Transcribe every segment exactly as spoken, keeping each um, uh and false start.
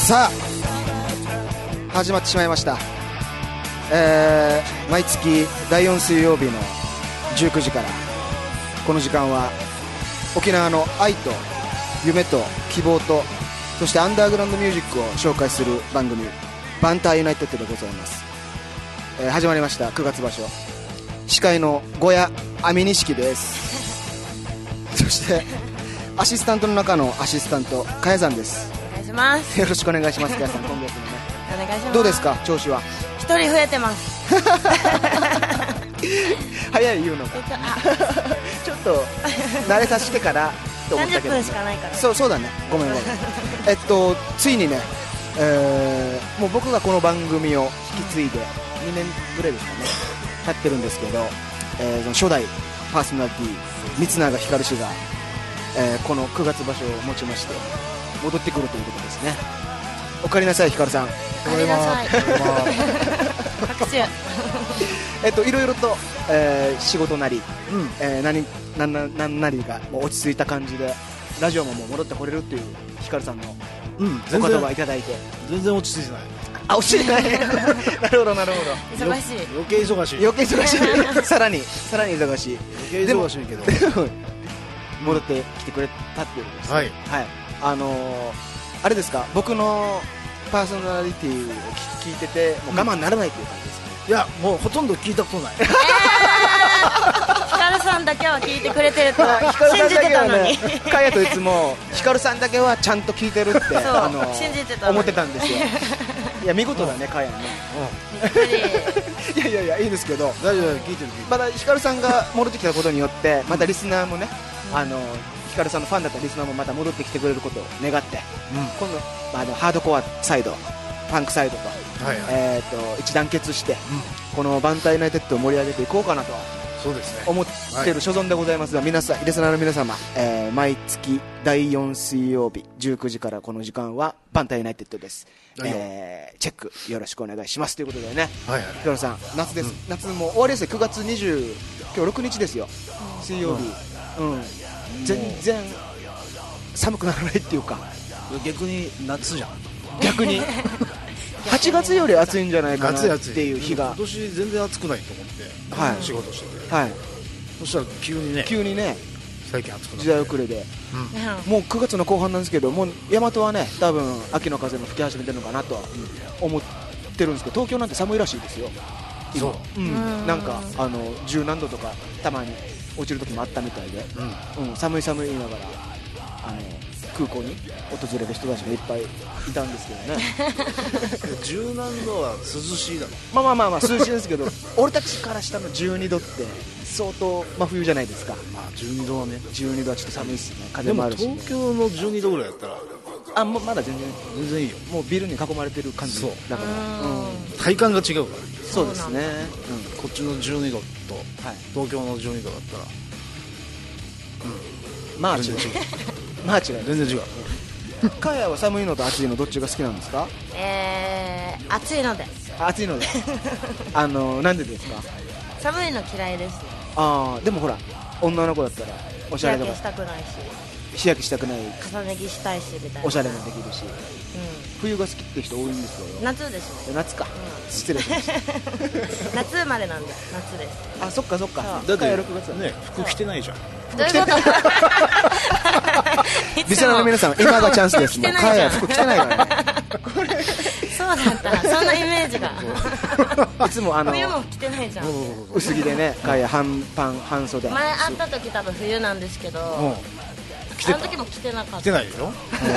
さあ始まってしまいました、えー、毎月だいよん水曜日のじゅうくじからこの時間は沖縄の愛と夢と希望とそしてアンダーグラウンドミュージックを紹介する番組バンターユナイテッドでございます、えー、始まりましたくがつ場所、司会の小屋阿美錦ですそしてアシスタントの中のアシスタントかやさんです。 お願いします。 よろしくお願いします。かやさん今月もねお願いします。 どうですか調子は。 一人増えてます早い言うのかちょっと慣れさせてからと思ったけど、ね、 さんじゅっぷんしかないから。 そうそうだねごめんごめんえっとついにね、えー、もう僕がこの番組を引き継いでにねんぐらいですかね経ってるんですけど、えー、その初代パーソナリティ三永ひかる氏が、えー、このくがつ場所をもちまして戻ってくるということですね。おかえりなさいひかるさん。 おかえりなさい拍手えっといろいろと、えー、仕事なり、 うんえー、何何何なりがもう落ち着いた感じでラジオももう戻ってこれるっていうひかるさんのうん、 お言葉いただいて全然落ち着いてない。 あ落ち着いてないなるほどなるほど忙しい。 余計忙しい。 余計忙しいさらにさらに忙しい余計忙しいけど戻ってきてくれたっていうことです、 はいはいあのー、あれですか僕のパーソナリティを聞いててもう我慢ならないっていう感じですか、 いやもうほとんど聞いたことないえー、ヒカルさんだけは聞いてくれてると信じてたのにかやといつもヒカルさんだけはちゃんと聞いてるってあの信じてたのに思ってたんですよいや見事だねかやねびっくりいやいやいやいいですけど大丈夫聞いてる聞いてる。 まだヒカルさんが戻ってきたことによってまたリスナーもね、うん、あのヒカルさんのファンだったリスナーもまた戻ってきてくれることを願って、うん、今度、まあ、あのハードコアサイドパンクサイドと、はいはいえー、と一団結して、うん、このバンターユナイテッドを盛り上げていこうかなとそうですね思っている所存でございますが、はい、皆さんリスナーの皆様、えー、毎月だいよん水曜日じゅうくじからこの時間はバンターユナイテッドです、えー、チェックよろしくお願いしますということでね、はいはい、ヒカルさん夏です、うん、夏も終わりですよ。くがつにじゅう今日ろくにちですよ水曜日、うんうん、全然寒くならないっていうか逆に夏じゃん逆にはちがつより暑いんじゃないかなっていう日が今年全然暑くないと思って、はい、仕事してて、はい、そしたら急にね急にね最近暑くなって時代遅れで、うん、もうくがつの後半なんですけどもう大和はね多分秋の風も吹き始めてるのかなとは思ってるんですけど東京なんて寒いらしいですよ今。そう、うん、なんかあの十何度とかたまに落ちる時もあったみたいで、うんうん、寒い寒い言いながらあの空港に訪れる人たちがいっぱいいたんですけどね十何度は涼しいだろ。 まあまあまあまあ涼しいですけど俺たちから下のじゅうにどって相当真冬じゃないですか。 まあじゅうにどはねじゅうにどはちょっと寒いっすね。風もあるし、ね、 でも東京のじゅうにどぐらいだったらあもうまだ全然全然いいよ。 もうビルに囲まれてる感じだから、うん、 体感が違うから。 そうですね、 うん、こっちのじゅうにどと、はい、東京のじゅうにどだったら、 うん、まあ違うまあ違う全然違うかやは寒いのと暑いのどっちが好きなんですか。 えー、暑いので暑いのであのなんでですか。 寒いの嫌いです。 ああでもほら女の子だったらおしゃれとか日焼けしたくないし日焼けしたくない重ね着したいしみたいなおしゃれもできるし、うん、冬が好きって人多いんですよ。 夏ですね。 夏か、うん、失礼しました夏生まれなんで夏です。 あそっかそっかだってろくがつはね服着てないじゃん。 どういうことリスナーの皆さん今がチャンスです。もうかや服着てないからねこれそうだったそんなイメージがいつもあの冬も着てないじゃん薄着でねかや半パン半袖前会った時多分冬なんですけど、うん、あの時も着てなかった。 着てないでしょ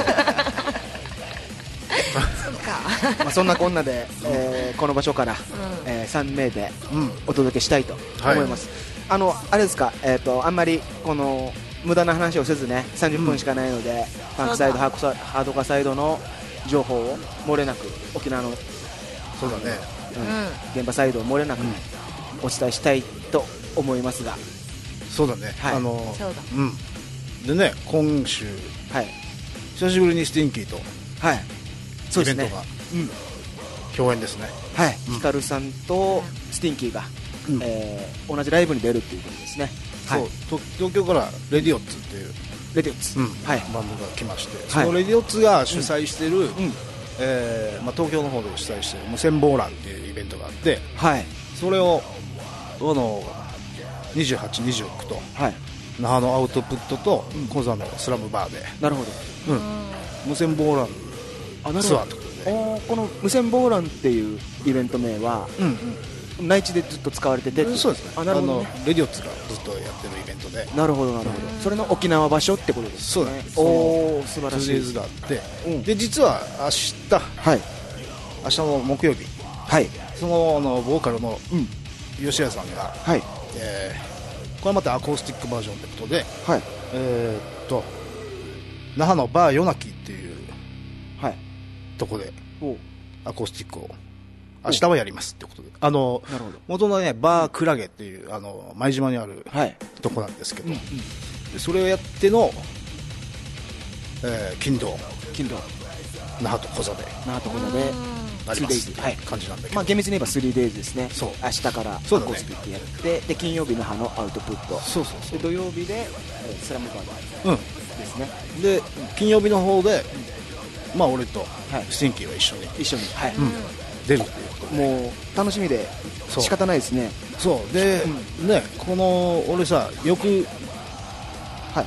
そうかまあそんなこんなで、えー、この場所から、うんえー、さん名でお届けしたいと思います、はい、あのあれですか、えー、とあんまりこの無駄な話をせずねさんじゅっぷんしかないので、うん、パンクサイドハードカサイドの情報を漏れなく沖縄のそうだね、 うん、現場サイドを漏れなくお伝えしたいと思いますが、 そうだね、はい、あのそうだ、 うん、でね今週、はい、久しぶりにスティンキーと、はい、イベントが、うん、共演ですね。 はい、ヒカルさんとスティンキーが、うんえー、同じライブに出るっていうことですね。 そう、はい、東京からレディオッツっていうレディオッツ、うんはい、バンドが来まして、そのレディオッツが主催してる、うんえーまあ、東京の方で主催している無線ボーランっていうイベントがあって、 はい、 それをあのにじゅうはち、にじゅうくと、はい、那覇のアウトプットとコザのスラムバーで、 なるほど、 うん、無線ボーランツアーとかで、 ね、この無線ボーランっていうイベント名は、うんうん、内地でずっと使われてて、 そうですね、 あ、なるほどね、 あのレディオッツがずっとやってるイベントで、 なるほどなるほど、それの沖縄場所ってことですね。 そうです、 おー、素晴らしい。 ツーデイズがあって、うん、で実は明日、はい、明日の木曜日、はい、そのあのボーカルの吉谷さんが、はい、えー、これまたアコースティックバージョンということで、はい、えー、っと那覇のバー夜泣きっていう、はい、とこでアコースティックを明日はやりますってことで、あの元のねバークラゲっていうあの舞島にある、はい、とこなんですけど、うんうん、でそれをやっての、えー、金土金土那覇と小座で那覇と小座でありますっていう感じなんだけど、 まあ、厳密に言えば スリーデイズ ですね。 そう、 明日からアコースティックやって、で金曜日那覇のアウトプット、 そうそうそう、 で土曜日で、えー、スラムバーうんですね。 で金曜日の方で、うん、まあ俺とスティンキーは一緒に一緒に、はい、 うん、出るっていうことで、 もう楽しみで仕方ないですね。 そうで、うん、ね、この俺さよく、はい、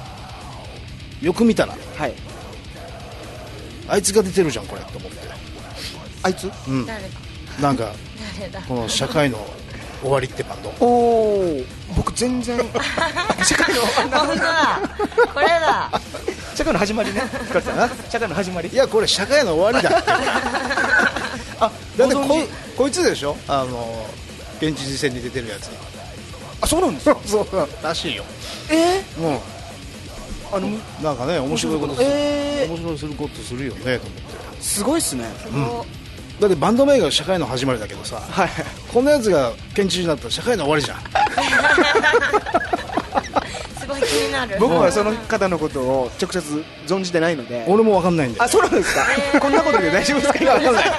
よく見たら、はい、あいつが出てるじゃんこれと思って。 あいつ、 うん、なんかこの社会の終わりってバンド、 おー、僕全然社会の本当だ、これだ社会の始まりね社会の始まり、 いやこれ社会の終わりだってあ、だって こ, こいつでしょ、あの現地実践に出てるやつ。 あ、そうなんですかそうらしいよ。 えー、 もうあのなんかね面白いことする、 えー、 面白いすることするよねと思って、すごいっすね、 うん、だってバンド名が社会の始まりだけどさ、はい、こんなやつが県知事になったら社会の終わりじゃんすごい気になる。 僕はその方のことを直接存じてないので、 俺も分かんないんで、ね、 あ、そうなんですか、えー、こんなことで大丈夫ですか。分かんない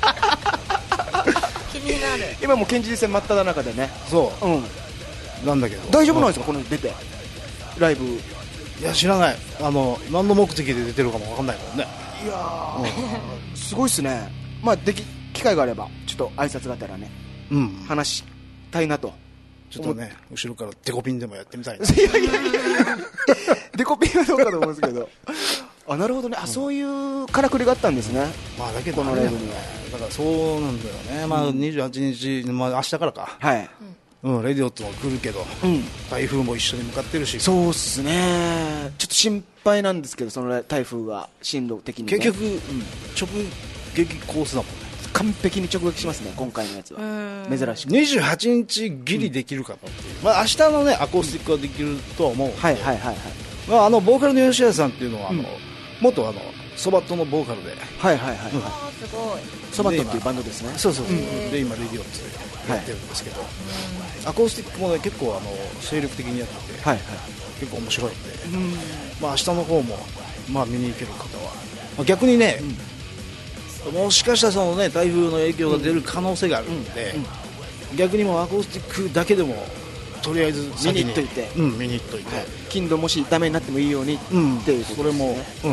気になる。 今も県知事選真っ只中でね。 そう、うん、なんだけど大丈夫なんですか、この出てライブ。 いや知らない、あの何の目的で出てるかも分かんないもんね。 いやー、うん、すごいっすね。まあでき機会があればちょっと挨拶がてらね、うん、話したいなと。 ちょっとね後ろからデコピンでもやってみたいな。 いやいやいやデコピンはどうかと思うんですけどあ、なるほどね、あ、うん、そういうからくりがあったんですね。 まあだけどこのライブにはだからそうなんだよね、まあ、にじゅうはちにち、まあ、明日からか、はい、うん、レディオットも来るけど、うん、台風も一緒に向かってるし。 そうっすね、ちょっと心配なんですけど、その台風が進路的に、ね、 結局、うん、直撃コースだもんね。 完璧に直撃しますね今回のやつは。珍しくにじゅうはちにちギリできるかなっていう、うん、まあ、明日のねアコースティックはできるとは思うんで、はいはいはいはい、まあ、あのボーカルの吉谷さんっていうのは、うん、あの元あのソバットのボーカルで、はいはいはい、はい、うん、 すごいソバットっていうバンドですね。 そうそうそう、で今レディオッツでやってるんですけど、はい、アコースティックもね結構あの精力的にやってて、はいはい、結構面白いんで、うん、まあ、明日の方も、まあ、見に行ける方は、まあ、逆にね、うん、もしかしたらその、ね、台風の影響が出る可能性があるんで、うんうん、逆にもアコースティックだけでもとりあえず見に行っといて、 うん、見に行っといて、はい、 金土もしダメになってもいいように、うん、っていうことですね。それも、 うん、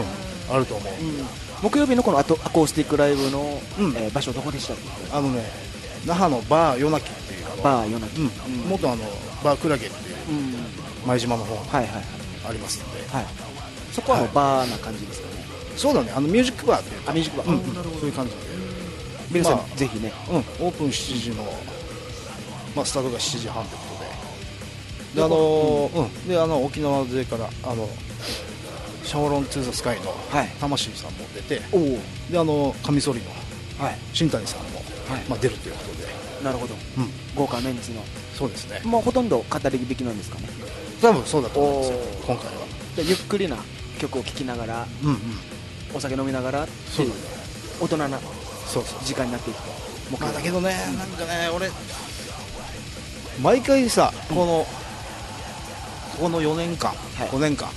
あると思う、うん、 木曜日のこのアコースティックライブの、うん、えー、場所どこでしたっけ。 あのね那覇のバー夜泣きっていうバー夜泣き、うん、 元あのバークラゲっていう、うん、舞島の方にありますので、はいはい、 そこはもうバーな感じですかね。 そうだね、あのミュージックバーっていうか、 あ、ミュージックバー、うん、 そういう感じで皆さん、 まあ、 ぜひね、 うん、オープンしちじの、まあ、スタートがしちじはんということで、であの、うん、であの沖縄勢からあのシャオロン・トゥ・ザ・スカイの魂さんも出て、はい、であのカミソリの、はい、新谷さんも、はい、まあ、出るということで。 なるほど、うん、豪華メンツの。 そうですね、 もうほとんど語り引きなんですかね。 多分そうだと思いますよ今回は。 でゆっくりな曲を聴きながら、うんうん、お酒飲みながらっていう大人な時間になっていくと。 まあ、だけどね、なんかね俺毎回さ、うん、このこのよねんかん、はい、ごねんかん、はい、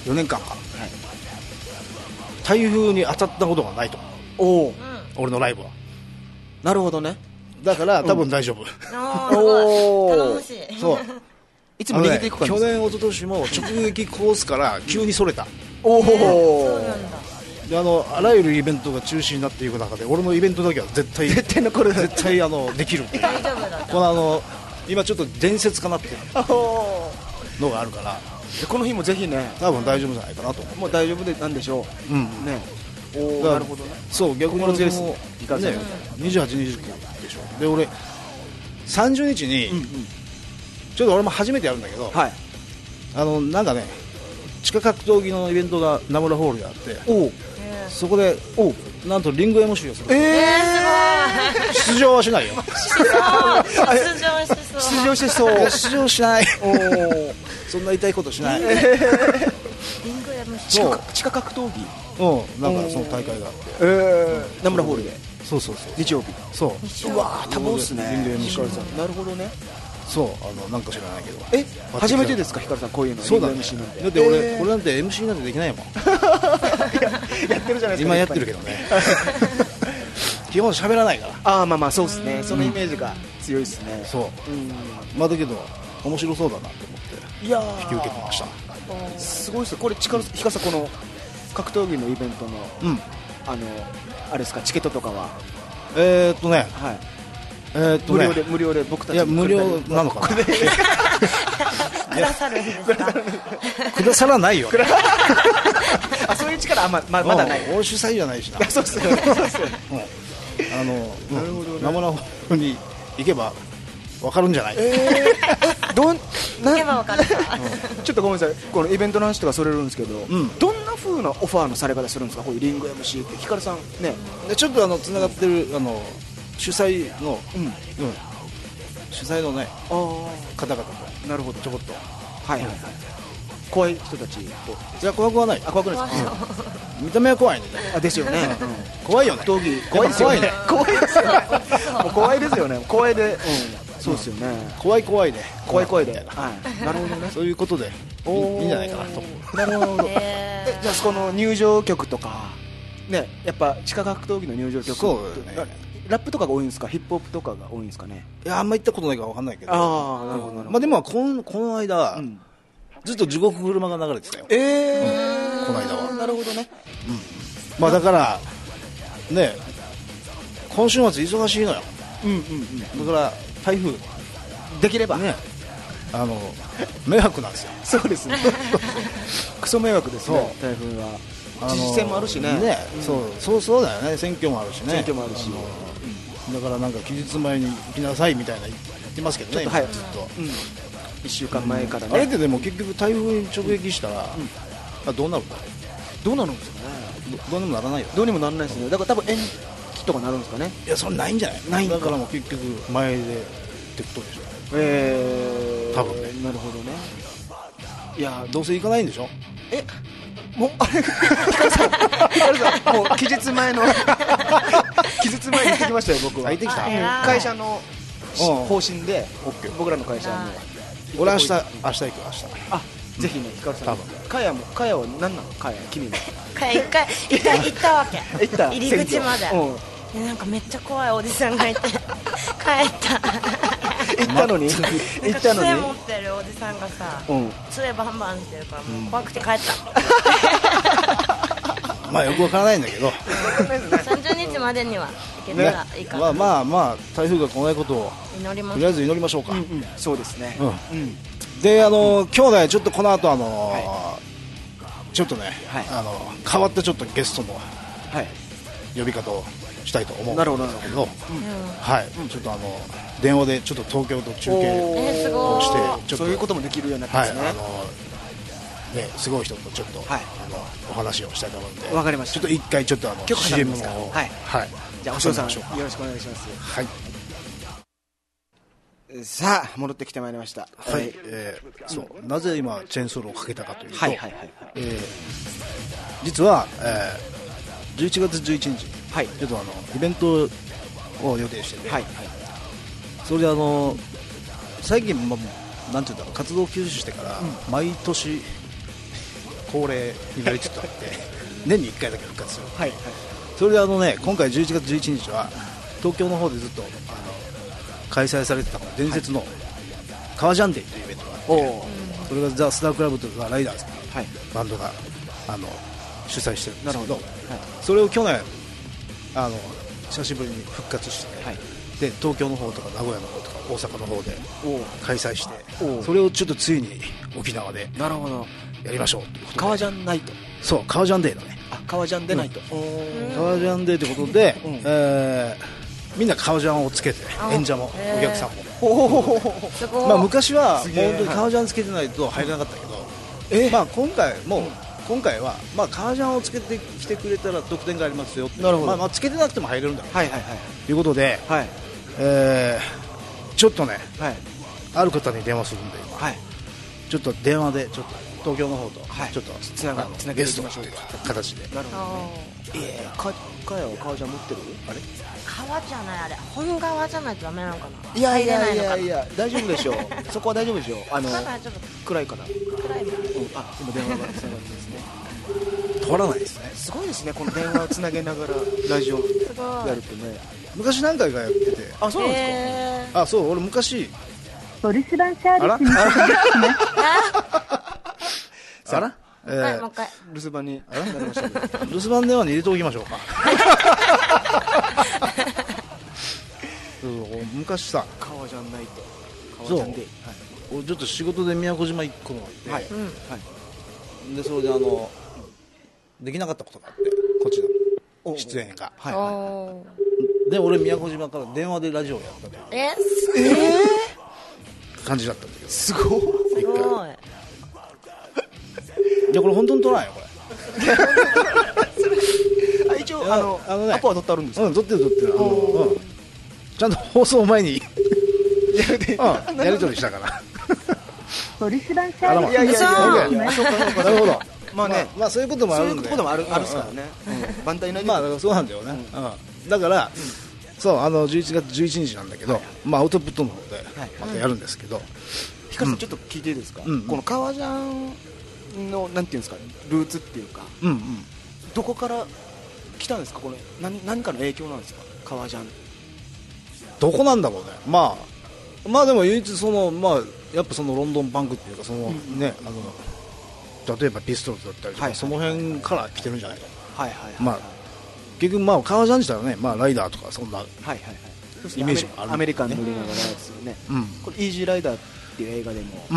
よねんかんか、はい、台風に当たったことがないと。おお、俺のライブは。 なるほどね。 だから多分大丈夫、うん、 おお頼もしい。 そういつも逃げていく感じ、 ね、去年一昨年も直撃コースから急にそれた、 おお、 そうなんだ。 であのあらゆるイベントが中止になっていく中で俺のイベントだけは絶対絶対残る絶対あのできる大丈夫だった。 このあの今ちょっと伝説かなっていうのがあるからこの日もぜひね多分大丈夫じゃないかなと思う。 もう大丈夫でなんでしょう、うんね、おだからなるほどね。 そう逆に俺心強いもですねねにじゅうはち、にじゅうくでしょ。で俺さんじゅうにちに、うんうん、ちょっと俺も初めてやるんだけど、はい、あのなんかね地下格闘技のイベントが名村ホールであっておそこでおなんとリング エムシー をする。 えー、 すごい出場はしないよ。 出場しそう出場しそう出場しないおそんな痛いことしない。リングエムシー地下格闘技うんなんかその大会があって、 えー、名村ホールでそうそうそう日曜日そううわ多忙っすね。 リング エムシーさんなるほどね。 そうあのなんか知らないけどえ初めてですかヒカルさんこういうの。 そうだね。 エムシー なんてだって俺、 えー、 俺なんて エムシー なんてできないもん。 やってるじゃないですか。 今やってるけどね。基本喋らないから。 ああまあまあそうですね。そのイメージが強いですね。 そう。うんまあだけど面白そうだなと思っていや引き受けてました。 すごいですよこれヒカルさんこの格闘技のイベントの、うん、あのあれですかチケットとかはえー、っとね、 はい、 えー、っとね無料で無料で僕たちいや無料なのかな。 くださるんですか。 くださらないよ。 あそういう力あんまままだない。 俺主催じゃないしな。 そうっすよね。 あのなるほどね。名村ホールに行けばわかるんじゃない。 えー、どんな行けばわかるか。 ちょっとごめんなさいこのイベントの話とかそれるんですけど、うん、どんな風なオファーのされ方するんですかこういうリング エムシー ってヒカルさんね。 でちょっとあのつながってるあの主催の、うんうん、主催のね方々となるほどちょこっとはいはいはい怖い人たちといや怖くはない。 あ怖くないですか。 見た目は怖いね。 あですよね。 怖いよね。 闘技怖いですよね。怖いですよね。怖いですよね。怖いでそうですよね。 怖い怖いで怖い怖いではいなるほどね。 そういうことでいいんじゃないかなと思う。 なるほど。えじゃあそこの入場曲とかねやっぱ地下格闘技の入場曲そうねラップとかが多いんですかヒップホップとかが多いんですかね。 いやあんま行ったことないから分かんないけど。 ああなるほど。 まあでもこのこの間ずっと地獄車が流れてたよ。 ええこの間は。 なるほどね。 まあだからね今週末忙しいのよ。 うんうんうんだから台風できればねあの迷惑なんですよ。 そうですね。クソ迷惑ですね台風は。知事選もあるしね。 ねそうそうそうだよね。選挙もあるしね。 選挙もあるしだからなんか期日前に行きなさいみたいな言ってますけどね。 はい、 ずっと、 うん、いっしゅうかんまえからね、 うん、あれってでも結局台風に直撃したら、うん、あどうなるのどうなるんですかね。 どうにもならないよ。 どうにもならないですね。だから多分延期とかなるんですかね。 いやそれないんじゃない。ないんだからもう結局前でってことでしょ。 えー、 多分ね。 なるほどね。 いやどうせ行かないんでしょ。 えもうあれヒカルさんヒカルさんもう期日前の期日前に行ってきましたよ僕は。 行ってきた。 会社の方針で僕らの会社はもう俺明日明日行く明日。 あぜひねヒカルさん。かやもかやは何なのかや君は。 かや一回一回行ったわけ。 行った入り口まで。なんかめっちゃ怖いおじさんがいて帰った。 行ったのに行ったのに杖持ってるおじさんがさ、うん、杖バンバンしてるからもう怖くて帰った、 うん、まあよくわからないんだけどさんじゅうにちまでには行けたらいいかな、 ね、まあまあまあ台風が来ないことを祈ります。 とりあえず祈りましょうか、 うんうん、そうですね、うんうん、 であの、うん、今日ねちょっとこの後あの、 はい、 ちょっとね、はい、あの変わったちょっとゲストの呼び方をしたいと思うんだけど、なるほどなるほど、うん、はい、うん、ちょっとあの電話でちょっと東京と中継をして、ちょっとそういうこともできるようになってますね。 はい、あのねすごい人とちょっと、はい、あのお話をしたいと思うんで、 わかりました。 ちょっと一回ちょっとあの シーエム をはい、 はい、 じゃあお嬢さんよろしくお願いします。 はい。 さあ戻ってきてまいりました。 はい、えー、そう、なぜ今チェーンソールをかけたかというと、 はいはいはいはい、 えー、実は、えー、じゅういちがつじゅういちにち、はい、ちょっとあのイベントを予定してて、はいはい、それであの最近、ま、なんていうんだろう、活動休止してから、うん、毎年恒例になりつつあって年にいっかいだけ復活する、はいはい、それであのね今回じゅういちがつじゅういちにちは東京の方でずっとあの開催されてた伝説の革ジャンデーというイベントがあって、それがザ・スタークラブというライダーズというバンドがあの主催してるんですけど、はい、それを去年あの久しぶりに復活して、はい、で東京の方とか名古屋の方とか大阪の方で開催して、それをちょっとついに沖縄でなるほどやりましょうということで、 革ジャンナイト、 そう革ジャンデーだね、 あ革ジャンデーナイト、 うん、革ジャンデーということで、うん、えー、みんな革ジャンをつけて、演者もお客さんも、まあ、昔はもう本当に革ジャンつけてないと入れなかったけど、えーまあ、今回も、うん、今回は、まあ、革ジャンをつけてきてくれたら特典がありますよ、なるほど、まあまあ、つけてなくても入れるんだろう、はいはいはい、ということで、はい、えー、ちょっとね、はい、ある方に電話するんで今、はい、ちょっと電話でちょっと東京の方とちょっとつながつなげていきましょうという形で。なるほどね。 えー、かかやは革ジャン持ってる？あれ？ 革じゃない、あれ本革じゃないとダメなのかな。 いやいやいやいや大丈夫でしょう。そこは大丈夫でしょう。あの暗いから。 暗いもん。うん、 あ今電話がつながってですね。 通らないですね。 すごいですね、この電話をつなげながらラジオやるとね。 昔何回かやってて。 あ、そうなんですか。あ、そう、俺昔。 お留守番サービスにあら、 えー、もう一回留守番にあらなりましたけど留守番電話に入れておきましょうかそう昔さ革ジャンナイト、 革ジャンデー、俺、はい、ちょっと仕事で宮古島行くことがあって、はいうんはい、でそれであのできなかったことがあって、こっちの出演が、はいはい、で俺宮古島から電話でラジオをやったとええー、感じだったんだけど、 すごいすごいいやこれ本当に撮らないよこれあ一応あのあの、ね、アポは撮ってあるんですか？ うん、撮ってる撮ってる、あの、うん、ちゃんと放送前にうん、やり取りしたからお留守番サービスいやいやいやいやなるほど、 まあね、 まあそういうこともあるんで、 そういうこともあるあるですからね、番隊内で、 まあそうなんだよね、うん、だからそうあのじゅういちがつじゅういちにちなんだけど、まあアウトプットの方でまたやるんですけど、 ひかりさんちょっと聞いていいですか？この革ジャンのなんていうんですか、ルーツっていうか、うんうん、どこから来たんですか？これ 何, 何かの影響なんですか？革ジャンどこなんだろうね。まあまあでも唯一そのまあやっぱそのロンドンパンクっていうかその、うん、ねあの例えばピストルズだったりとか、はいはい、その辺から来てるんじゃないかな。はいはいはいはい、まあ結局まあ革ジャン自体はね、まあライダーとかそんなイメージがある、ね、 アメリカン乗りながらですよね。うん、これイージーライダーっていう映画でも、うんうん、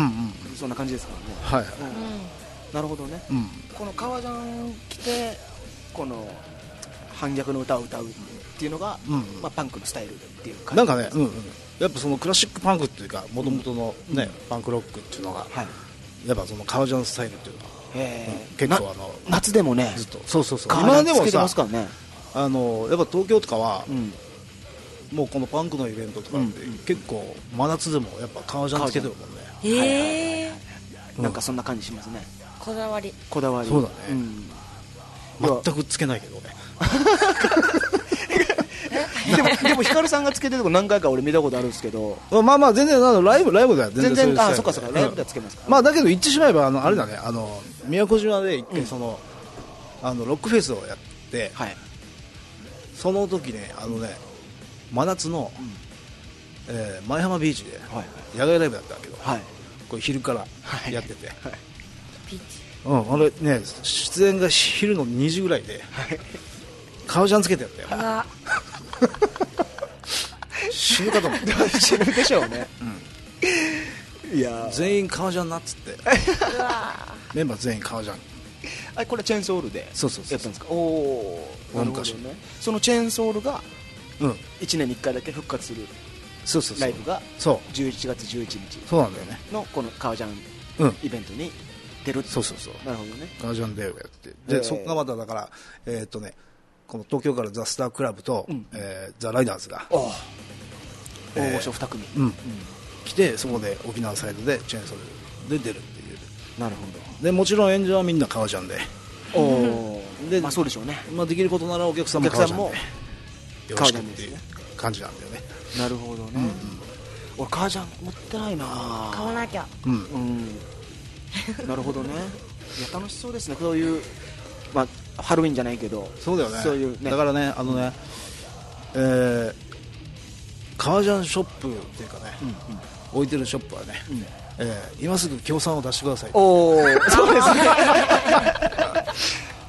そんな感じですからね。はいはい。うんなるほどね、うん、この革ジャン着てこの反逆の歌を歌うっていうのが、うんまあ、パンクのスタイルっていう感じなんかね、うんうん、やっぱそのクラシックパンクっていうかもともとの、ねうん、パンクロックっていうのが、はい、やっぱその革ジャンスタイルっていうのが、うん、結構あの夏でもねずっとそうそうそう今でもさますから、ね、 あのやっぱ東京とかは、うん、もうこのパンクのイベントとかって、うん、結構真夏でもやっぱ革ジャンつけてるもんね。 へえ、はいはいはいうん、なんかそんな感じしますね。 こだわりこだわりそうだね、うん、全くつけないけどねでもでもヒカルさんがつけてるとこ何回か俺見たことあるんですけどまあまあ全然あのライブライブでは全然全然あそっかそっかライブではつけますから、 うん、まあだけど言ってしまえばあのあれだね、あの宮古島で一回その、うん、あのロックフェスをやって、はい、その時ねあのね真夏の、うんえー、前浜ビーチで野外ライブだったけど、はい、これ昼からやってて、はいはいうん、あれね出演が昼のにじぐらいで、はい、革ジャンつけてやったよ死ぬかと思った死ぬでしょうね、 うん、いや全員革ジャンなっつってメンバー全員革ジャンあこれチェーンソールでやったんですか？おおなるほどね。そのチェーンソールがいちねんにいっかいだけ復活するそうそうそうライブがじゅういちがつじゅういちにちそうなんだよねのこの革ジャンイベントに出るって、 そうそうそうなるほどね革ジャンデーをやってで、えー、そこがまただからえー、っとねこの東京からザ・スタークラブと、うんえー、ザ・ライダーズが大御所に組、 うんうん、来てそこで沖縄サイドでチェーンソールで出るっていうなるほどでもちろん演者はみんな革ジャンでおで、まあ、そうでしょうね、 まあ、できることならお客さんも革ジャンでよろしくっていう感じなんだよね。 なるほどね、うんうん、俺革ジャン持ってないな買わなきゃうん、うん、なるほどねいや楽しそうですねそういう、まあ、ハロウィンじゃないけどそうだよねそういう、ね、 だからねあのね、うん、えー、革ジャンショップっていうかね、うんうん、置いてるショップはね、うんえー、今すぐ協賛を出してくださいおおそうですねで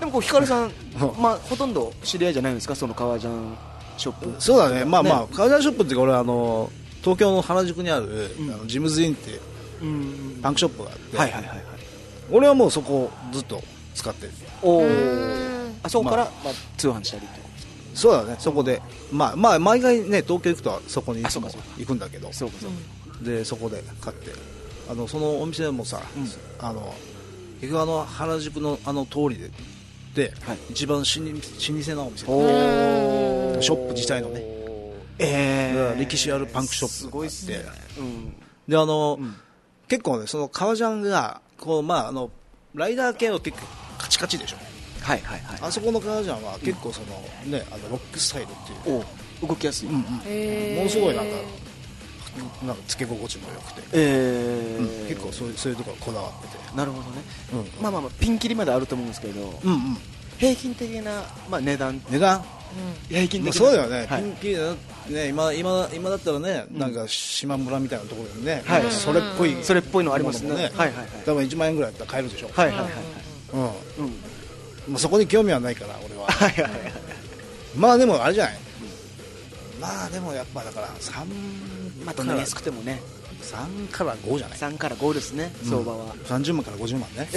もこうヒカルさん、まあ、ほとんど知り合いじゃないんですか、その革ジャンショップ。 そうだね、まあまあ、ね、革ジャンショップっていうか俺はあの東京の原宿にある、うん、あのジムズインっていうパンクショップがあって、はいはいはいはい、俺はもうそこをずっと使ってる。おあそこから、まあまあ、通販したりとか。 そうだね、そこで、まあまあ、毎回ね、東京行くとそこにいつも行くんだけど、そうかそうか、でそこで買って、あのそのお店でもさ、うん、あの結局あの原宿のあの通りでで、はい、一番老舗なお店で、ショップ自体のね、えー、歴史あるパンクショップがあって、すごいっすね、うん、であの、うん、結構ね、その革ジャンがこう、まあ、あのライダー系は結構カチカチでしょ。はいはいはい、あそこの革ジャンは結構その、ね、あのロックスタイルっていうお動きやすい、うんうん、ものすごいなんかなんかつけ心地も良くて、えーうん、結構そういう、そういうところこだわってて。 なるほどね、うんうん、まあまあまあピンキリまであると思うんですけど、うんうん、平均的な、まあ、値段値段、 うん、平均的な、まあ、 そうだよね、はい、ピンキリだね、今, 今, 今だったらね、うん、なんか島村みたいなところでね、はい、それっぽいそれっぽいのありますね、はいはいはい、 多分いちまんえんぐらいだったら買えるでしょ。はいはいはい、うんうん、まあ、そこに興味はないから俺ははいはいはい、まあでもあれじゃない、うん、まあでもやっぱだからさん、 まあどんなに安くてもねさんからごじゃない、 さんからごですね、うん、相場はさんじゅうまんからごじゅうまんね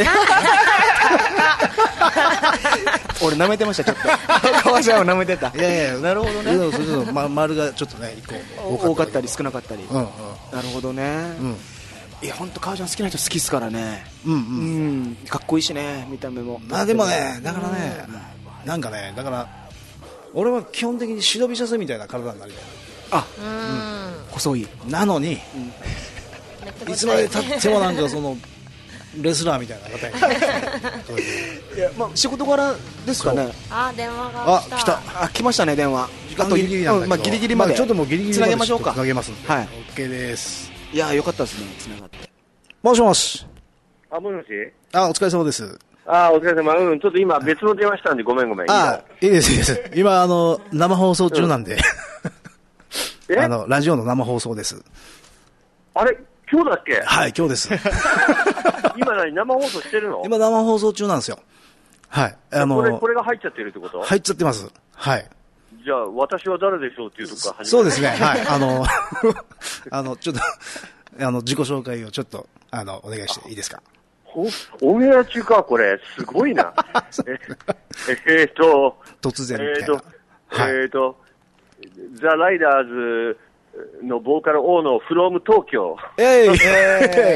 俺舐めてましたちょっと革ジャンを舐めてた。いやいや、なるほどね、 そうそうそう、ま、丸がちょっとね一個多かったり少なかったり、うんうん、なるほどね、うん、いや本当革ジャン好きな人好きですからね、うんうん、うん、かっこいいしね、見た目も。 まあでもね、だからね、うん、なんかね、だから俺は基本的にシドビシャスみたいな体になりたい。 あ、うん、細いなのに、うん、いつまでたってもなんかそのレスラーみたいな方にいや、まあ、仕事柄ですかね。 あ、電話が来た。 あ、来た。あ、来ましたね、電話。 時間ギリギリなんだけど、 まあ、ギリギリまで、 まあ、ちょっともうギリギリまでつなげましょうか。 つなげますんで、はい、OK です。 いや、よかったですね、つながって。 もしもし。 あ、もしもし。 あ、お疲れ様です。 あ、お疲れ様。うん、ちょっと今別の電話したんでごめんごめん。 あ、いいですいいです。今あの生放送中なんで、うん、あのラジオの生放送です。 あれ、今日だっけ？ はい、今日です。 今何生放送してるの？ 今生放送中なんですよ。はい。あのこれこれが入っちゃってるってこと？ 入っちゃってます。はい。 じゃあ私は誰でしょうっていうとこから始める。 そうですね。はい。あのあのちょっとあの自己紹介をちょっとあのお願いしていいですか？ オンエア中か、これすごいな。ええー、と突然みたいな。えー、 と、はい、えー、とザ・ライダーズのボーカル王のフロム東京。えー、え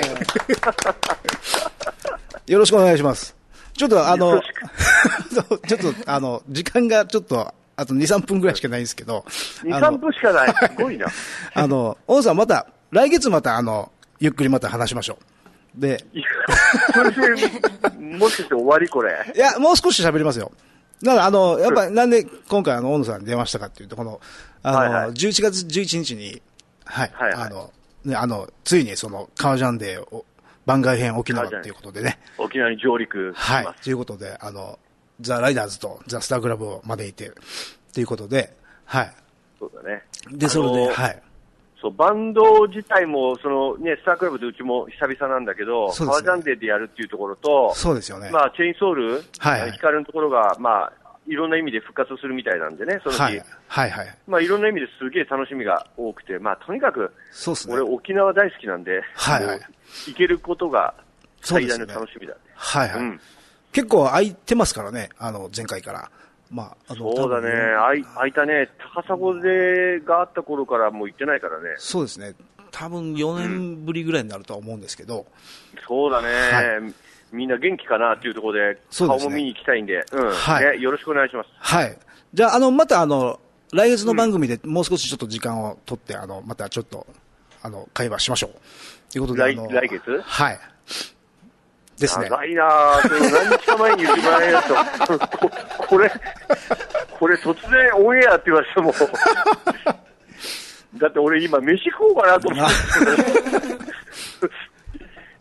ー、よろしくお願いします。ちょっとあのちょっとあの時間がちょっとあとに、さんぷんぐらいしかないんですけど、 に、さんぷんしかない。すごいな。 あの王さん、また来月またあのゆっくりまた話しましょう。で、 それでもしかして終わりこれ？ いや、もう少し喋りますよ。だからあのやっぱなんで今回あの大野さんに電話したかっていうと、このあの、はいはい、じゅういちがつじゅういちにちに、はい、はいはい、あのね、あのついにその革ジャンデーを番外編沖縄ということでね、 沖縄に上陸します。 はい、ということで、あのザ・ライダーズとザ・スタークラブを招いてということで、はい、 そうだね。 でそれで、はい。 そうバンド自体もその、ね、スタークラブでうちも久々なんだけど、革、ね、ジャンデーでやるっていうところと、 そうですよね、 まあ、チェインソール、はいはい、ヒカルのところが、まあ、いろんな意味で復活するみたいなんでね、その日、はいはいはい、まあ、いろんな意味ですげえ楽しみが多くて、まあ、とにかく、そうですね、俺、沖縄大好きなんで、はいはい、行けることが最大の楽しみだ、ね、 はいはい、うん、結構空いてますからね、あの前回から。まあ、あのそうだね、空い、空いたね、高砂でがあった頃からもう行ってないからね。 そうですね、多分よねんぶりぐらいになるとは思うんですけど、うん、 そうだね、はい、みんな元気かなっていうところで、顔も見に行きたいんで、うん、はい、ね、よろしくお願いします。 はい、じゃあ、あのまたあの来月の番組でもう少しちょっと時間を取って、うん、あのまたちょっとあの会話しましょうということで、 来、来月はいですね。 長いなぁ。何日か前に言ってもらえるとこ、これ、これ突然オンエアって言われても、だって俺今飯食おうかなと思って。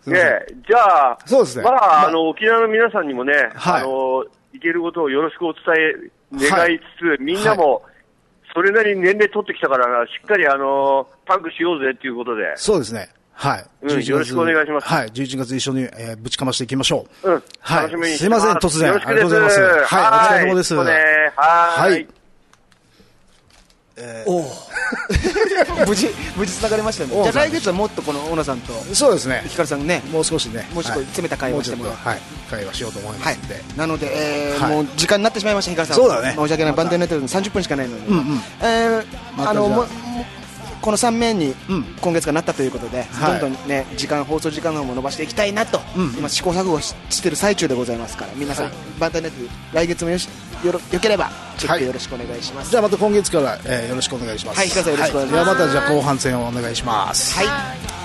ねえ、じゃあ、そうですね。まあ、まあ、あの、沖縄の皆さんにもね、はい、あの、行けることをよろしくお伝え願いつつ、はい、みんなも、それなりに年齢取ってきたから、しっかりあの、パンクしようぜっていうことで。 そうですね。 はい。 うん、よろしくお願いします。 はい。じゅういちがつ一緒に、えー、ぶちかましていきましょう。うん。 はい。 楽しみにすいません、突然。ありがとうございます。はい。お疲れ様です。 はい。 はい。 えー、お無事無事つながりましたね。じゃあ来月はもっとこの大野さんとそうですね、 ひかるさんね、 もう少しね、 もう少し詰めた会話してもらう、 はい、会話しようと思いますので、はい、 なので、えーはい、もう時間になってしまいました。ひかるさん、 そうだね、 申し訳ない、バンテンネットでさんじゅっぷんしかないのに、うんうん、えー、あのもこのさんめんに今月がなったということで、うん、どんどんね時間放送時間の方も伸ばしていきたいなと、うん、今試行錯誤 し, してる最中でございますから、皆さん、はい、バンテンネット来月もよしよろよければチェックよろしくお願いします。はい、 じゃあまた今月から、えー、よろしくお願いします。 はい、ひかるさんよろしくお願いします。 はい、ではまたじゃあ後半戦をお願いします。 はい。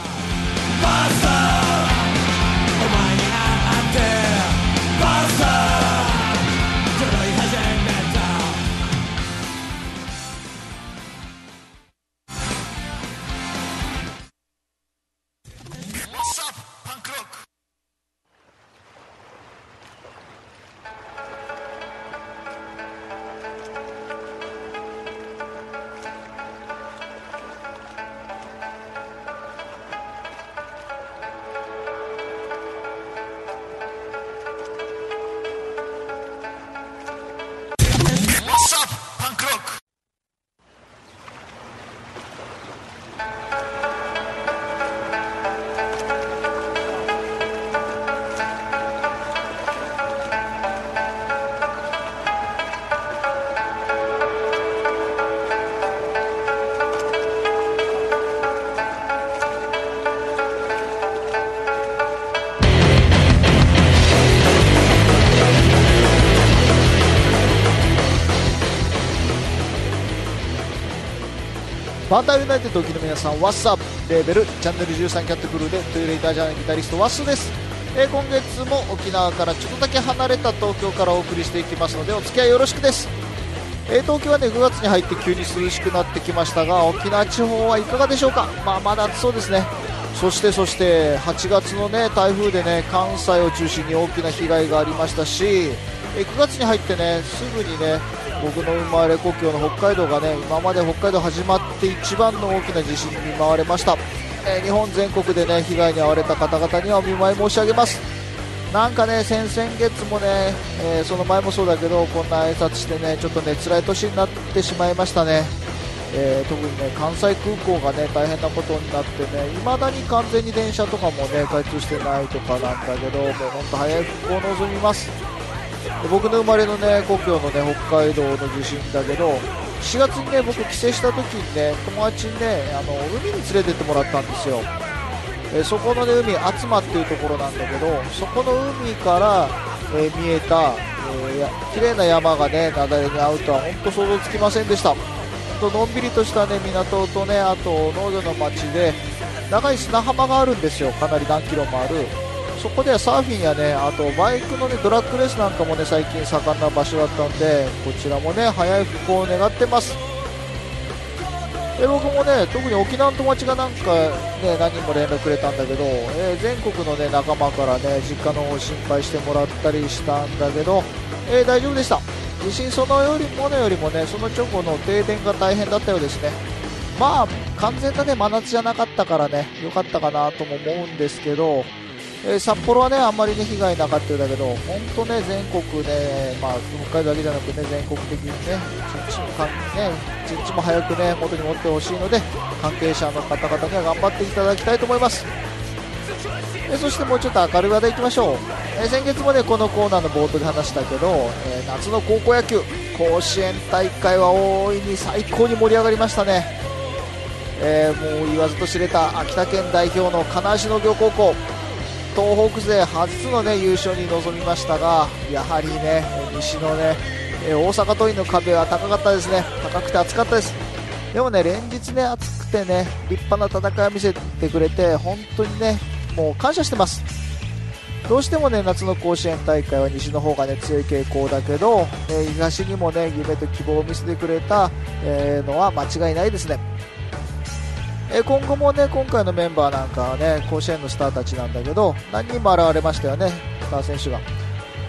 バンターユナイテッド沖の皆さん、ワッサップレーベルチャンネルじゅうさんキャットクルーでトゥーレイタージャーナルギタリストワッスです。えー、今月も沖縄からちょっとだけ離れた東京からお送りしていきますのでお付き合いよろしくです。えー、東京はねぐがつに入って急に涼しくなってきましたが、沖縄地方はいかがでしょうか。まあまだ暑そうですね。そしてそしてはちがつのね台風でね関西を中心に大きな被害がありましたし、えー、くがつに入ってねすぐにね僕の生まれ故郷の北海道がね今まで北海道始まって一番の大きな地震に見舞われました。えー、日本全国でね被害に遭われた方々にはお見舞い申し上げます。なんかね先々月もね、えー、その前もそうだけどこんな挨拶してねちょっとね辛い年になってしまいましたね。えー、特にね関西空港がね大変なことになってね未だに完全に電車とかもね開通してないとかなんだけど、もう本当早い復興を望みます。僕の生まれのね故郷のね北海道の地震だけど、しがつにね僕帰省した時にね友達にねあの海に連れてってもらったんですよ。えー、そこのね海厚真っていうところなんだけど、そこの海から、えー、見えた、えー、綺麗な山がね雪崩に遭うとは本当想像つきませんでした。とのんびりとしたね港とねあと農業の町で長い砂浜があるんですよ。かなり何キロもある。そこではサーフィンやねあとバイクのねドラッグレースなんかもね最近盛んな場所だったんで、こちらもね早い復興を願ってます。で僕もね特に沖縄の友達がなんかね何人も連絡くれたんだけど、えー、全国のね仲間からね実家の方心配してもらったりしたんだけど、えー、大丈夫でした。地震そのよりものよりもねその直後の停電が大変だったようですね。まあ完全なね真夏じゃなかったからね良かったかなとも思うんですけど、えー、札幌はねあんまりね被害なかったようだけど、本当ね全国ね、まあ、北海道だけじゃなくてね全国的にね一日もかん、ね、一日も早くね元に持ってほしいので関係者の方々には頑張っていただきたいと思います。えー、そしてもうちょっと明るい話題いきましょう。えー、先月もねこのコーナーの冒頭で話したけど、えー、夏の高校野球甲子園大会は大いに最高に盛り上がりましたね。えー、もう言わずと知れた秋田県代表の金足農業高校東北勢初の、ね、優勝に臨みましたが、やはりね西のね大阪桐蔭の壁は高かったですね。高くて暑かったです。でもね連日ね暑くてね立派な戦いを見せてくれて本当にねもう感謝してます。どうしてもね夏の甲子園大会は西の方がね強い傾向だけど、えー、東にもね夢と希望を見せてくれた、えー、のは間違いないですね。えー、今後もね今回のメンバーなんかはね甲子園のスターたちなんだけど何人も現れましたよねスター選手が。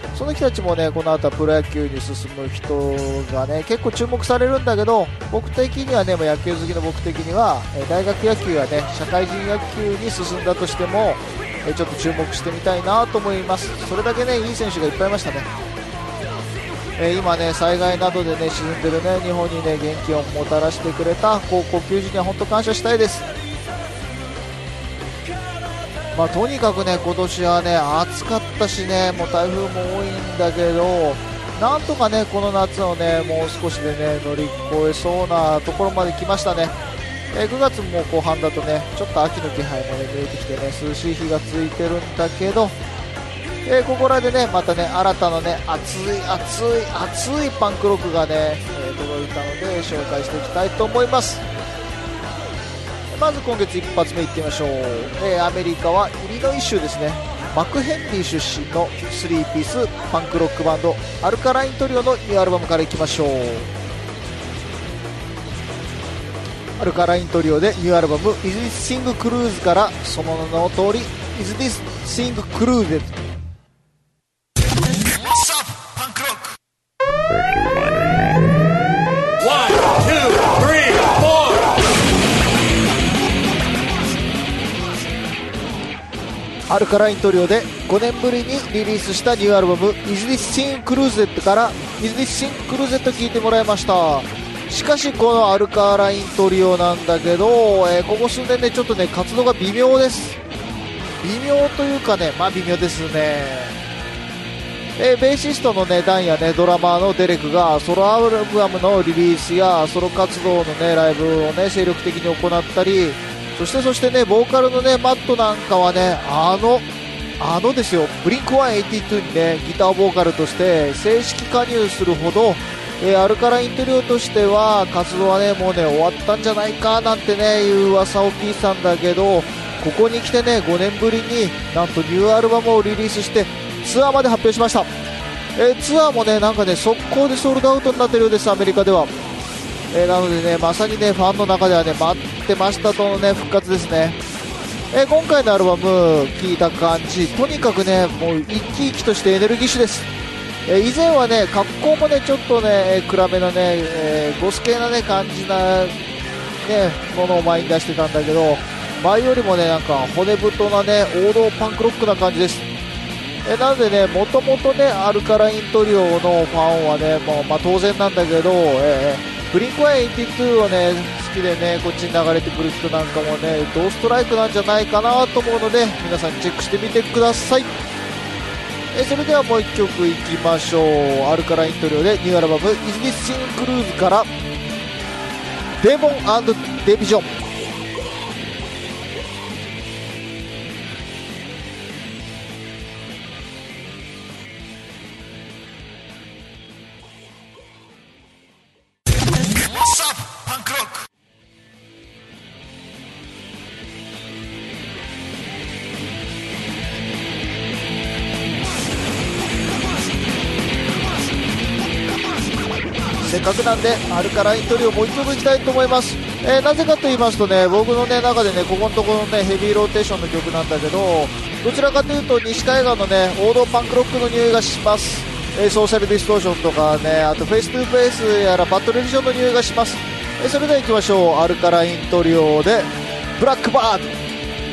その人たちもねこの後はプロ野球に進む人がね結構注目されるんだけど、僕的にはねもう野球好きの僕的には大学野球やね社会人野球に進んだとしてもちょっと注目してみたいなと思います。それだけねいい選手がいっぱいいましたね。えー、今ね災害などでね沈んでるね日本にね元気をもたらしてくれた高校球児には本当感謝したいです。まあ、とにかくね今年はね暑かったしね、もう台風も多いんだけど、なんとかねこの夏をねもう少しでね乗り越えそうなところまで来ましたね。えー、くがつも後半だとねちょっと秋の気配もね見えてきてね涼しい日が続いてるんだけど、えー、ここらでねまたね新たなね熱い熱い熱いパンクロックがね、えー、届いたので紹介していきたいと思います。まず今月一発目いってみましょう。えー、アメリカはイリノイ州ですね。マクヘンリー出身のスリーピースパンクロックバンドアルカライントリオのニューアルバムからいきましょう。アルカライントリオでニューアルバム Is This Thing Cruise からその名の通り Is This Thing Cruise。アルカライントリオでごねんぶりにリリースしたニューアルバム Is This Thing Cruised から Is This Thing Cruised 聴いてもらいました。しかしこのアルカライントリオなんだけど、えー、ここ数年ねちょっとね活動が微妙です。微妙というかねまあ微妙ですね。えー、ベーシストのねダンやねドラマーのデレクがソロアルバムのリリースやソロ活動のねライブをね精力的に行ったり、そしてそしてねボーカルのねマットなんかはねあのあのですよブリンクワンエイティツーにねギターボーカルとして正式加入するほど、えー、アルカライントリオとしては活動はねもうね終わったんじゃないかなんてねいう噂を聞いてたんだけど、ここに来てねごねんぶりになんとニューアルバムをリリースしてツアーまで発表しました。えー、ツアーもねなんかね速攻でソールドアウトになってるようです、アメリカでは。えー、なのでねまさにねファンの中ではね待ってましたとのね復活ですね。えー、今回のアルバム聴いた感じ、とにかくねもう生き生きとしてエネルギッシュです。えー、以前はね格好もねちょっとね暗めなね、えー、ゴス系なね感じなねものを前に出してたんだけど、前よりもねなんか骨太なね王道パンクロックな感じです。えー、なのでねもともとねアルカライントリオのファンはねもう、まあ、当然なんだけど、えー、ブリンクワンエイティツーをね好きでねこっちに流れてくる人なんかもねドストライクなんじゃないかなと思うので皆さんチェックしてみてください。えそれではもういっきょくいきましょう。アルカライントリオでニューアルバム Is This Thing Cruise からデーモン&デビジョン。せっかくなんでアルカライントリオもういっきょくいきたいと思います。えー、なぜかと言いますとね僕の、ね、中でねここのところの、ね、ヘビーローテーションの曲なんだけど、どちらかというと西海岸の、ね、王道パンクロックの匂いがします。えー、ソーシャルディストーションとかねあとフェイストゥフェイスやらバッドレビジョンの匂いがします。えー、それでは行きましょう。アルカライントリオでブラックバード。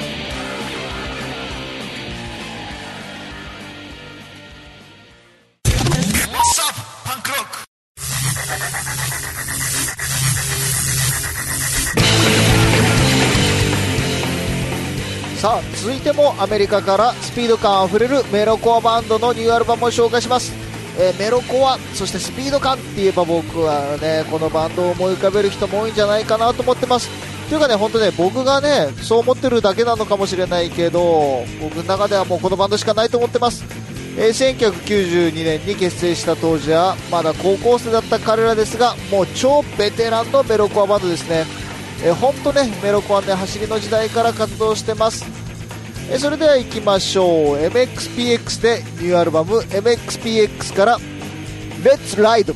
さあ続いてもアメリカからスピード感あふれるメロコアバンドのニューアルバムを紹介します。えー、メロコアそしてスピード感って言えば僕はねこのバンドを思い浮かべる人も多いんじゃないかなと思ってます。というかね本当ね僕がねそう思ってるだけなのかもしれないけど、僕の中ではもうこのバンドしかないと思ってます。えー、せんきゅうひゃくきゅうじゅうにねんに結成した当時はまだ高校生だった彼らですが、もう超ベテランのメロコアバンドですね。えー、ほんとねメロコアね走りの時代から活動してます。えー、それでは行きましょう。 エムエックスピーエックス でニューアルバム エムエックスピーエックス から Let's Ride。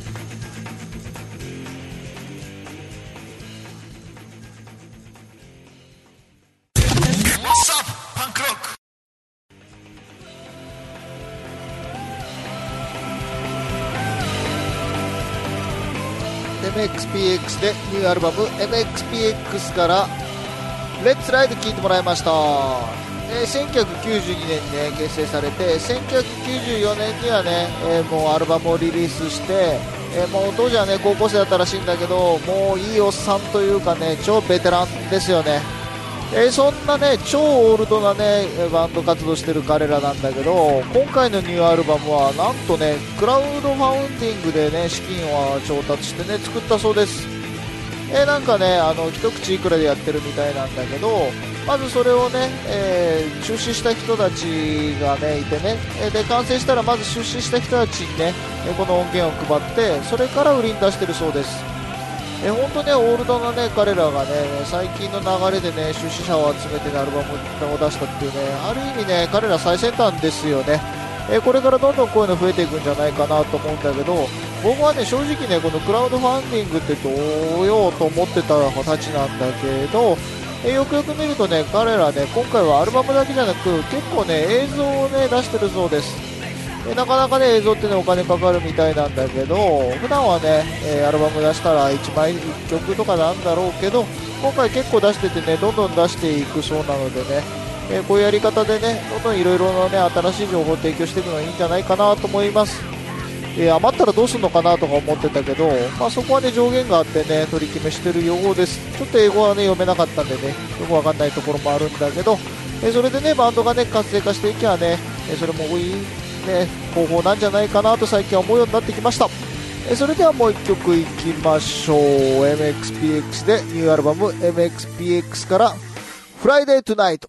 ムエックスピーエックス でニューアルバム エムエックスピーエックス からレッツライド聴いてもらいました。えー、せんきゅうひゃくきゅうじゅうにねんに、ね、結成されてせんきゅうひゃくきゅうじゅうよねんにはね、えー、もうアルバムをリリースして、えー、もう当時はね高校生だったらしいんだけど、もういいおっさんというかね超ベテランですよね。えー、そんなね超オールドなねバンド活動してる彼らなんだけど、今回のニューアルバムはなんとねクラウドファウンディングでね資金を調達してね作ったそうです。えー、なんかねあの一口いくらでやってるみたいなんだけど、まずそれをね、えー、出資した人たちがねいてね、えー、で完成したらまず出資した人たちにねこの音源を配って、それから売りに出してるそうです。えー、本当ねオールドなね彼らがね最近の流れでね出資者を集めて、ね、アルバムを出したっていうね、ある意味ね彼ら最先端ですよね。えー、これからどんどんこういうの増えていくんじゃないかなと思うんだけど、僕はね正直ねこのクラウドファンディングってどうよと思ってたたちなんだけど、えー、よくよく見るとね彼らね今回はアルバムだけじゃなく結構ね映像をね出してるそうです。えー、なかなかね映像ってねお金かかるみたいなんだけど、普段はね、えー、アルバム出したらいちまいいっきょくとかなんだろうけど、今回結構出しててねどんどん出していくそうなのでね、えー、こういうやり方でねどんどんいろいろなね新しい情報を提供していくのがいいんじゃないかなと思います。えー、余ったらどうするのかなとか思ってたけど、まあ、そこはね上限があってね取り決めしてるようです。ちょっと英語はね読めなかったんでねよくわかんないところもあるんだけど、えー、それでねバンドがね活性化していけばね、えー、それもいいね方法なんじゃないかなと最近は思うようになってきました。えー、それではもういっきょくいきましょう。 エムエックスピーエックス でニューアルバム エムエックスピーエックス からフライデートゥナイト。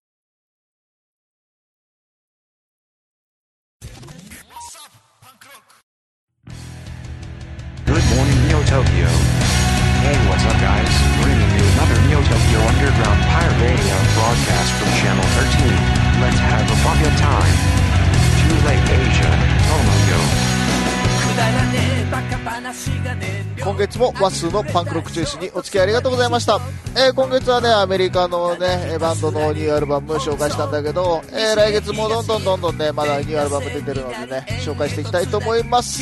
Good morning, Neo Tokyo. Hey, what's up, guys? Bringing you another Neo Tokyo Underground Pirate Radio broadcast from Channel thirteen. Let's have a fun good time. Too late, Asia. Tomoyo. 今月もワッスーのパンクロック中心にお付き合いありがとうございました。えー、今月はねアメリカのねバンドのニューアルバム紹介したんだけど、えー、来月もどんどんどんどんねまだニューアルバム出てるのでね紹介していきたいと思います。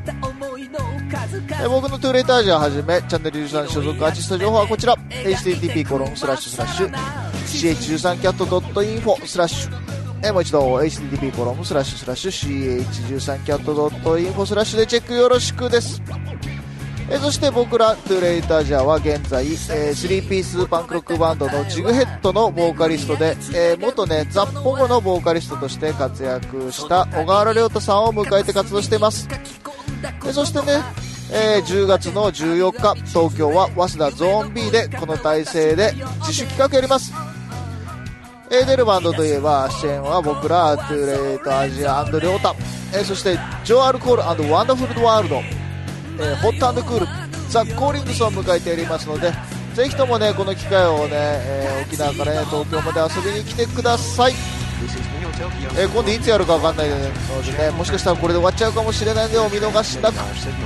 えー、僕のトゥーレイタージャーはじめチャンネルじゅうさん所属アーティスト情報はこちら エイチティーティーピーコロンスラッシュスラッシュシーエイチじゅうさんキャットドットインフォスラッシュえー、もう一度 エイチティーティーピーコロンスラッシュスラッシュシーエイチじゅうさんキャットドットインフォスラッシュでチェックよろしくです。えー、そして僕らトゥーレイタージャーは現在、えー、スリーピースパンクロックバンドのジグヘッドのボーカリストで、えー、元ねザッポゴのボーカリストとして活躍した小川原亮太さんを迎えて活動しています。でそしてね、えー、じゅうがつのじゅうよっか東京は早稲田ゾーン B でこの体制で自主企画やります。えー、出るバンドといえば支援は僕らトゥーレイタージャー亮太、えー、そしてジョーアルコール&ワンダフルワールド、えー、ホット&クールザ・コーリングスを迎えてやりますので、ぜひともねこの機会をね、えー、沖縄からね東京まで遊びに来てください。えー、今度いつやるか分かんないのでね、もしかしたらこれで終わっちゃうかもしれないのでお見逃しなく。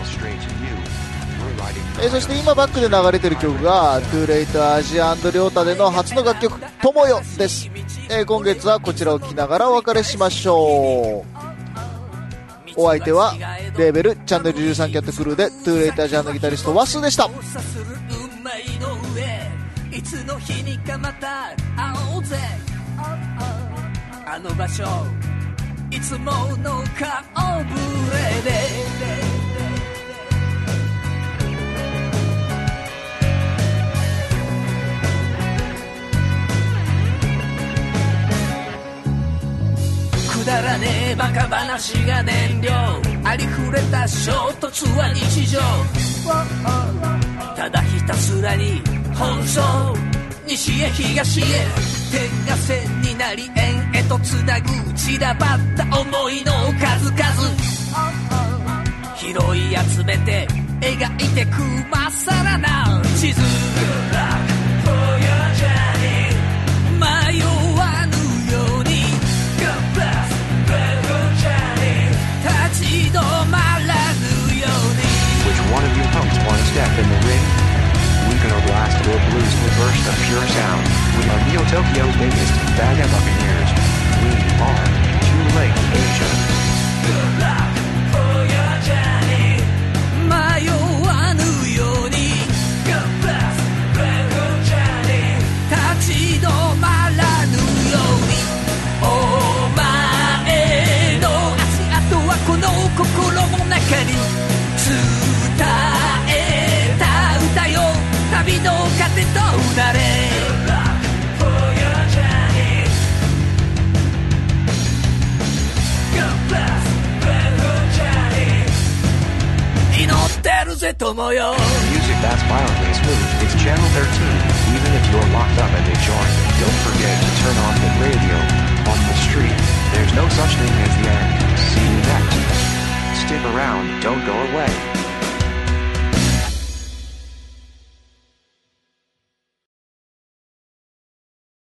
えー、そして今バックで流れてる曲がトゥーレイタージアンド亮太での初の楽曲ともよです。えー、今月はこちらを聴きながらお別れしましょう。お相手はレーベルチャンネルじゅうさんキャットクルーでトゥーレイタージアンドギタリストワッスーでした。いつの日にかまた会おうぜあの場所いつもの顔ぶれでくだらねえバカ話が燃料ありふれた衝突は日常ただひたすらに奔走西へ東へ点が線になり円へとつなぐ散らばった思いの数々拾い集めて描いてくまっさらな地図迷わぬように立ち止まらぬように Which one of you punks want to step in the ring? We gonna blast the blues with burst of pure sound. We are Neo Tokyo's biggest bag of buccaneers. We are Too Late Asia. Good luck for your journey. 迷わぬぜ友よ Music that's violently smooth, it's Channel thirteen. Even if you're locked up and they join, don't forget to turn on the radio. On the street, there's no such thing as the end. See you next. Stick around, don't go away.